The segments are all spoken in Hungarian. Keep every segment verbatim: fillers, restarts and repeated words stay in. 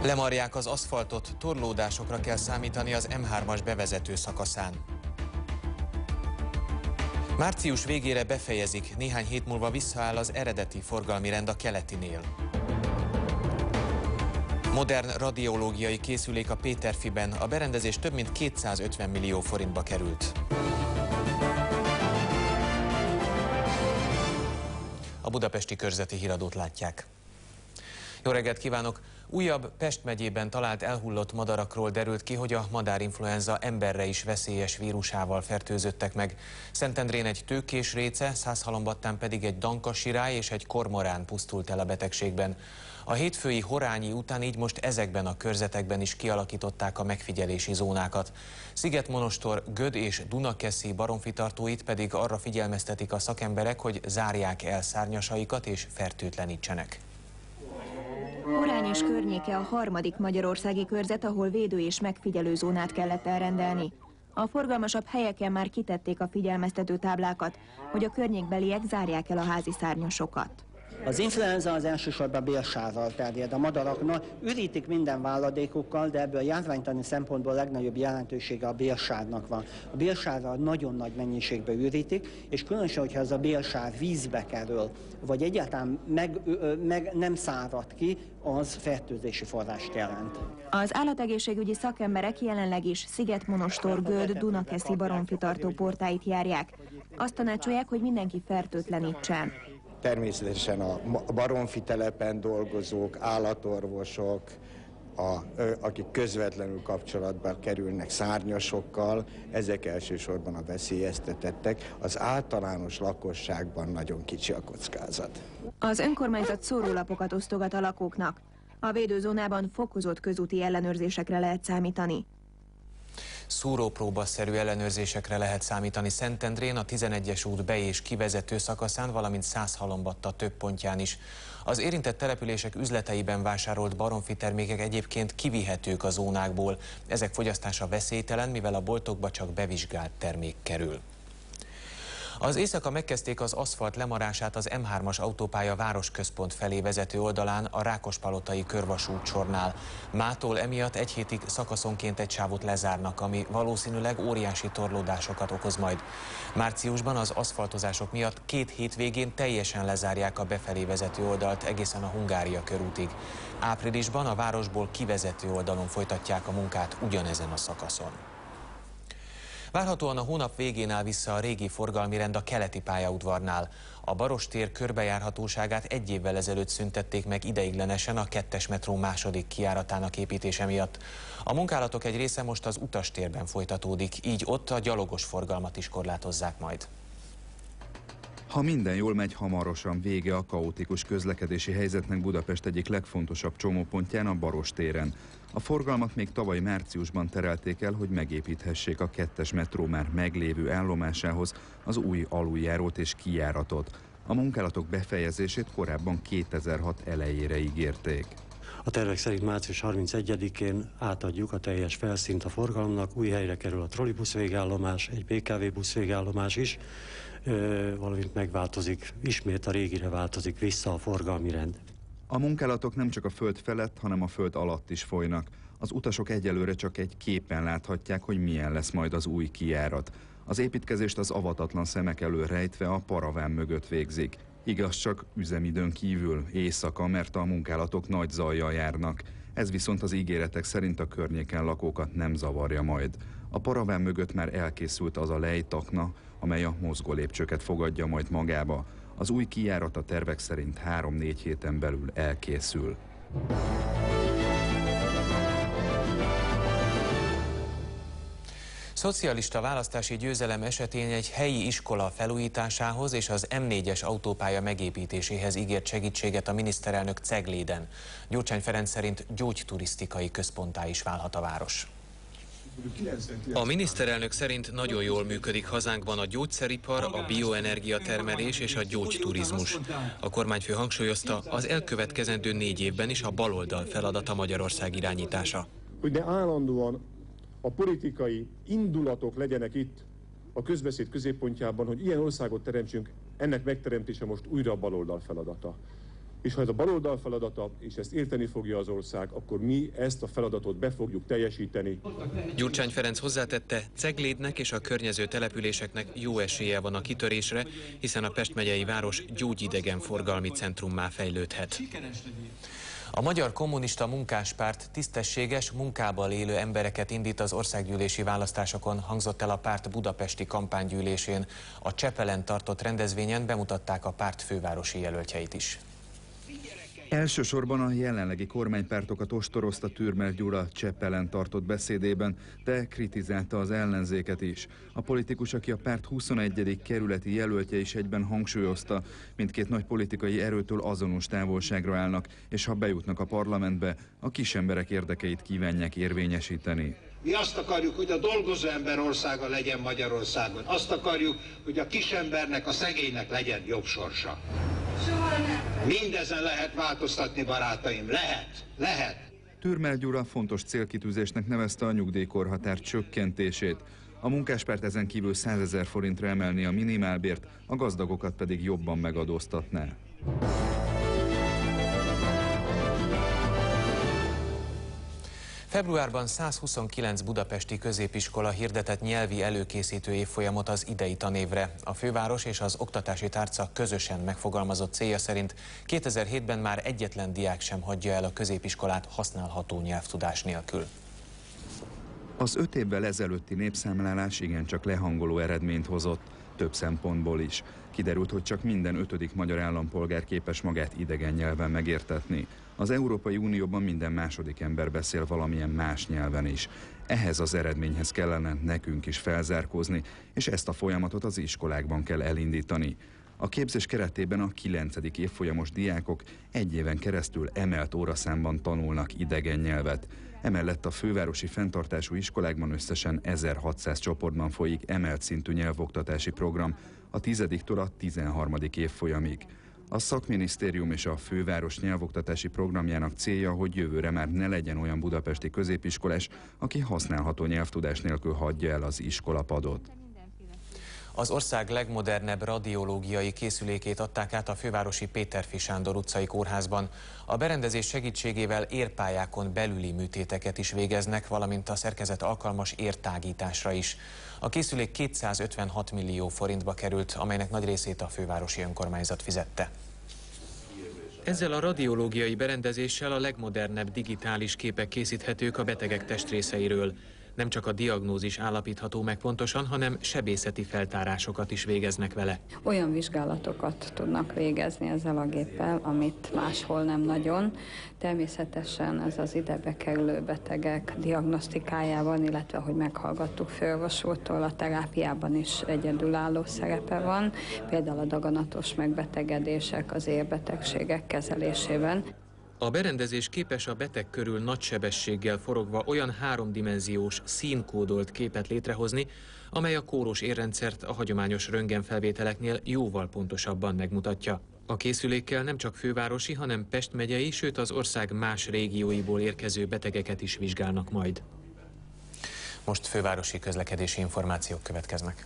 Lemarják az aszfaltot, torlódásokra kell számítani az M hármas bevezető szakaszán. Március végére befejezik, néhány hét múlva visszaáll az eredeti forgalmi rend a keletinél. Modern radiológiai készülék a Péterfiben, a berendezés több mint kétszázötven millió forintba került. A budapesti körzeti híradót látják. Jó reggelt kívánok! Újabb Pest megyében talált elhullott madarakról derült ki, hogy a madárinfluenza emberre is veszélyes vírusával fertőzöttek meg. Szentendrén egy tőkés réce, Százhalombattán pedig egy dankasirály és egy kormorán pusztult el a betegségben. A hétfői Horányi után így most ezekben a körzetekben is kialakították a megfigyelési zónákat. Szigetmonostor, Göd és Dunakeszi baromfitartóit pedig arra figyelmeztetik a szakemberek, hogy zárják el szárnyasaikat és fertőtlenítsenek. Horány és környéke a harmadik magyarországi körzet, ahol védő és megfigyelő zónát kellett elrendelni. A forgalmasabb helyeken már kitették a figyelmeztető táblákat, hogy a környékbeliek zárják el a házi szárnyasokat. Az influenza az elsősorban bélsárral terjed. A madaraknak ürítik minden váladékukkal, de ebből a járványtani szempontból a legnagyobb jelentősége a bélsárnak van. A bélsárral nagyon nagy mennyiségben ürítik, és különösen, hogyha ez a bélsár vízbe kerül, vagy egyáltalán meg, meg nem szárad ki, az fertőzési forrást jelent. Az állategészségügyi szakemberek jelenleg is Szigetmonostor, Göd, Dunakeszi baromfitartó portáit járják. Azt tanácsolják, hogy mindenki fertőtlenítsen. Természetesen a baromfi telepen dolgozók, állatorvosok, a, akik közvetlenül kapcsolatban kerülnek szárnyasokkal, ezek elsősorban a veszélyeztetettek. Az általános lakosságban nagyon kicsi a kockázat. Az önkormányzat szórólapokat osztogat a lakóknak. A védőzónában fokozott közúti ellenőrzésekre lehet számítani. Szúrópróbaszerű ellenőrzésekre lehet számítani Szentendrén, a tizenegyes út be- és kivezető szakaszán, valamint Százhalombatta több pontján is. Az érintett települések üzleteiben vásárolt baromfi termékek egyébként kivihetők a zónákból. Ezek fogyasztása veszélytelen, mivel a boltokba csak bevizsgált termék kerül. Az éjszaka megkezdték az aszfalt lemarását az M hármas autópálya városközpont felé vezető oldalán a Rákospalotai körvasútsornál. Mától emiatt egy hétig szakaszonként egy sávot lezárnak, ami valószínűleg óriási torlódásokat okoz majd. Márciusban az aszfaltozások miatt két hétvégén teljesen lezárják a befelé vezető oldalt egészen a Hungária körútig. Áprilisban a városból kivezető oldalon folytatják a munkát ugyanezen a szakaszon. Várhatóan a hónap végén áll vissza a régi forgalmi rend a keleti pályaudvarnál. A Barostér körbejárhatóságát egy évvel ezelőtt szüntették meg ideiglenesen a kettes metró második kijáratának építése miatt. A munkálatok egy része most az Utastérben folytatódik, így ott a gyalogos forgalmat is korlátozzák majd. Ha minden jól megy, hamarosan vége a kaotikus közlekedési helyzetnek Budapest egyik legfontosabb csomópontján, a Barostéren. A forgalmat még tavaly márciusban terelték el, hogy megépíthessék a kettes metró már meglévő állomásához az új aluljárót és kijáratot. A munkálatok befejezését korábban kétezer-hat elejére ígérték. A tervek szerint március harmincegyedikén átadjuk a teljes felszínt a forgalomnak, új helyre kerül a trollibusz végállomás, egy bé ká vé busz végállomás is, valamint megváltozik, ismét a régire változik vissza a forgalmi rend. A munkálatok nem csak a föld felett, hanem a föld alatt is folynak. Az utasok egyelőre csak egy képen láthatják, hogy milyen lesz majd az új kijárat. Az építkezést az avatatlan szemek elől rejtve a paraván mögött végzik. Igaz, csak üzemidőn kívül, éjszaka, mert a munkálatok nagy zajjal járnak. Ez viszont az ígéretek szerint a környéken lakókat nem zavarja majd. A paraván mögött már elkészült az a lejtakna, amely a mozgó lépcsőket fogadja majd magába. Az új kijárat a tervek szerint három-négy héten belül elkészül. Szocialista választási győzelem esetén egy helyi iskola felújításához és az M négyes autópálya megépítéséhez ígért segítséget a miniszterelnök Cegléden. Gyurcsány Ferenc szerint gyógyturisztikai központtá is válhat a város. A miniszterelnök szerint nagyon jól működik hazánkban a gyógyszeripar, a bioenergia termelés és a gyógyturizmus. A kormányfő hangsúlyozta, az elkövetkezendő négy évben is a baloldal feladata Magyarország irányítása. Hogy ne állandóan a politikai indulatok legyenek itt a közbeszéd középpontjában, hogy ilyen országot teremtsünk, ennek megteremtése most újra a baloldal feladata. és ha ez a baloldal feladata, és ezt érteni fogja az ország, akkor mi ezt a feladatot be fogjuk teljesíteni. Gyurcsány Ferenc hozzátette, Ceglédnek és a környező településeknek jó esélye van a kitörésre, hiszen a Pest megyei város gyógyidegen forgalmi centrummá fejlődhet. A Magyar Kommunista Munkáspárt tisztességes, munkával élő embereket indít az országgyűlési választásokon, hangzott el a párt budapesti kampánygyűlésén. A Csepelen tartott rendezvényen bemutatták a párt fővárosi jelöltjeit is. Elsősorban a jelenlegi kormánypártokat ostorozta Türmer Gyula Csepelen tartott beszédében, de kritizálta az ellenzéket is. A politikus, aki a párt huszonegyedik kerületi jelöltje is egyben hangsúlyozta, mindkét nagy politikai erőtől azonos távolságra állnak, és ha bejutnak a parlamentbe, a kisemberek érdekeit kívánják érvényesíteni. Mi azt akarjuk, hogy a dolgozó ember országa legyen Magyarországon. Azt akarjuk, hogy a kisembernek, a szegénynek legyen jobb sorsa. Mindezen lehet változtatni, barátaim. Lehet, lehet. Türmer Gyula fontos célkitűzésnek nevezte a nyugdíjkorhatár csökkentését. A munkáspárt ezen kívül százezer forintra emelni a minimálbért, a gazdagokat pedig jobban megadóztatná. Februárban százhuszonkilenc budapesti középiskola hirdetett nyelvi előkészítő évfolyamot az idei tanévre. A főváros és az oktatási tárca közösen megfogalmazott célja szerint kétezer-hétben már egyetlen diák sem hagyja el a középiskolát használható nyelvtudás nélkül. Az öt évvel ezelőtti népszámlálás igencsak lehangoló eredményt hozott, több szempontból is. Kiderült, hogy csak minden ötödik magyar állampolgár képes magát idegen nyelven megértetni. Az Európai Unióban minden második ember beszél valamilyen más nyelven is. Ehhez az eredményhez kellene nekünk is felzárkózni, és ezt a folyamatot az iskolákban kell elindítani. A képzés keretében a kilencedik évfolyamos diákok egy éven keresztül emelt óraszámban tanulnak idegen nyelvet. Emellett a fővárosi fenntartású iskolákban összesen ezerhatszáz csoportban folyik emelt szintű nyelvoktatási program, a tizediktől a tizenharmadik évfolyamig. A szakminisztérium és a főváros nyelvoktatási programjának célja, hogy jövőre már ne legyen olyan budapesti középiskolás, aki használható nyelvtudás nélkül hagyja el az iskolapadot. Az ország legmodernebb radiológiai készülékét adták át a fővárosi Péterfi Sándor utcai kórházban. A berendezés segítségével érpályákon belüli műtéteket is végeznek, valamint a szerkezet alkalmas értágításra is. A készülék kétszázötvenhat millió forintba került, amelynek nagy részét a fővárosi önkormányzat fizette. Ezzel a radiológiai berendezéssel a legmodernebb digitális képek készíthetők a betegek testrészeiről. Nem csak a diagnózis állapítható meg pontosan, hanem sebészeti feltárásokat is végeznek vele. Olyan vizsgálatokat tudnak végezni ezzel a géppel, amit máshol nem nagyon. Természetesen ez az ide bekerülő betegek diagnosztikájában, illetve hogy meghallgattuk főorvosútól, a terápiában is egyedülálló szerepe van, például a daganatos megbetegedések, az érbetegségek kezelésében. A berendezés képes a beteg körül nagy sebességgel forogva olyan háromdimenziós, színkódolt képet létrehozni, amely a kóros érrendszert a hagyományos röntgenfelvételeknél jóval pontosabban megmutatja. A készülékkel nem csak fővárosi, hanem Pest megyei, sőt az ország más régióiból érkező betegeket is vizsgálnak majd. Most fővárosi közlekedési információk következnek.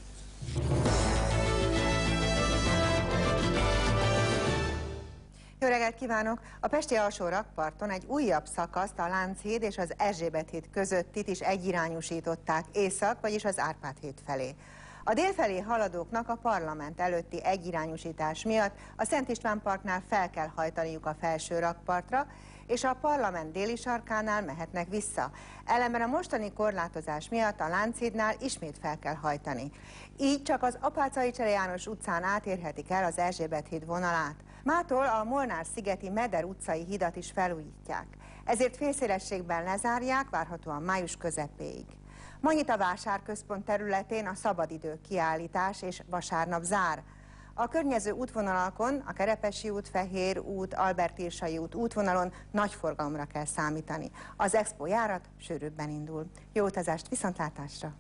Jó reggelt kívánok! A pesti alsó rakparton egy újabb szakaszt, a Lánchíd és az Erzsébet híd közöttit is egyirányúsították észak, vagyis az Árpád híd felé. A délfelé haladóknak a parlament előtti egyirányúsítás miatt a Szent István parknál fel kell hajtaniuk a felső rakpartra, és a parlament déli sarkánál mehetnek vissza. Ellenben a mostani korlátozás miatt a Lánchídnál ismét fel kell hajtani. Így csak az Apáczai Csere János utcán átérhetik el az Erzsébet híd vonalát. Mától a Molnár-szigeti Meder utcai hidat is felújítják. Ezért félszélességben lezárják, várhatóan május közepéig. Ma nyit a vásárközpont területén a szabadidő kiállítás és vasárnap zár. A környező útvonalakon, a Kerepesi út, Fehér út, Albert-Irsai út útvonalon nagy forgalomra kell számítani. Az expo járat sűrűbben indul. Jó utazást, viszontlátásra!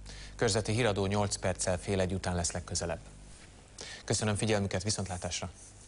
Körzeti híradó nyolc perccel fél egy után lesz legközelebb. Köszönöm figyelmüket, viszontlátásra!